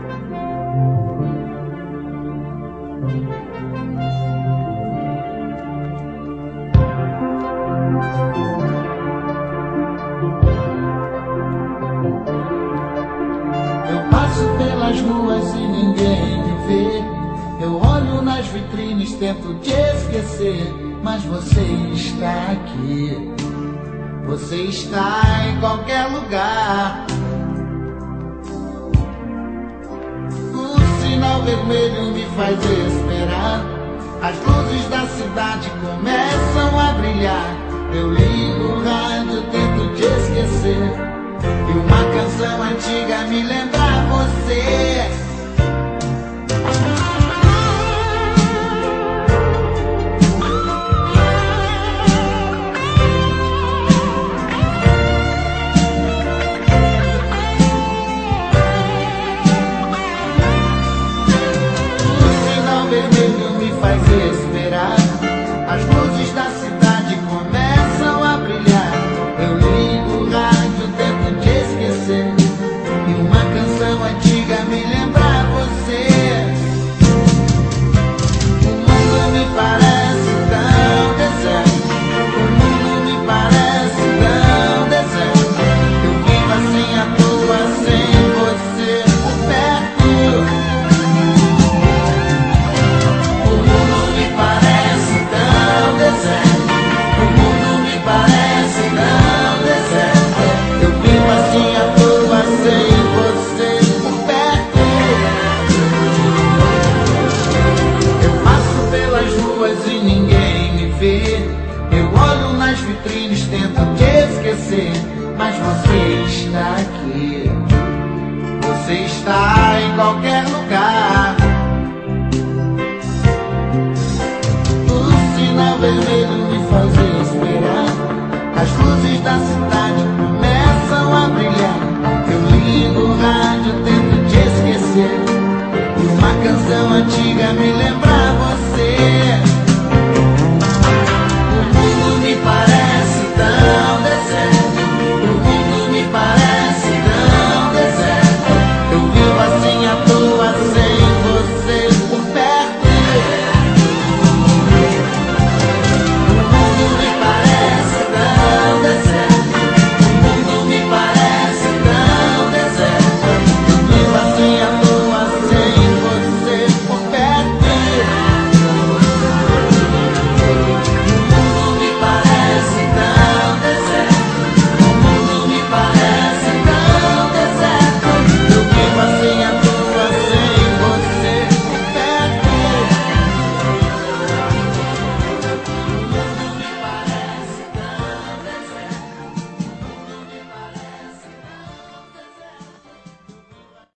Eu passo pelas ruas e ninguém me vê. Eu olho nas vitrines, tento te esquecer, mas você está aqui. Você está em qualquer lugar. O sinal vermelho me faz esperar. As luzes da cidade começam a brilhar. Eu ligo o rádio, tento te esquecer, e uma canção antiga me lembra você. O sinal vermelho me faz esperar. As luzes da cidade começam a brilhar. Eu ligo o rádio, tento te esquecer, e uma canção antiga me lembra você. O mundo me parece tão deserto. O mundo me parece tão deserto. Eu vivo assim à toa, sem você por perto. O mundo me parece tão deserto. O mundo me parece tão deserto. Eu vivo assim à toa, sem você por perto. Eu passo pelas ruas e ninguém me vê. Eu olho nas vitrines, tento te esquecer, mas você está aqui. Você está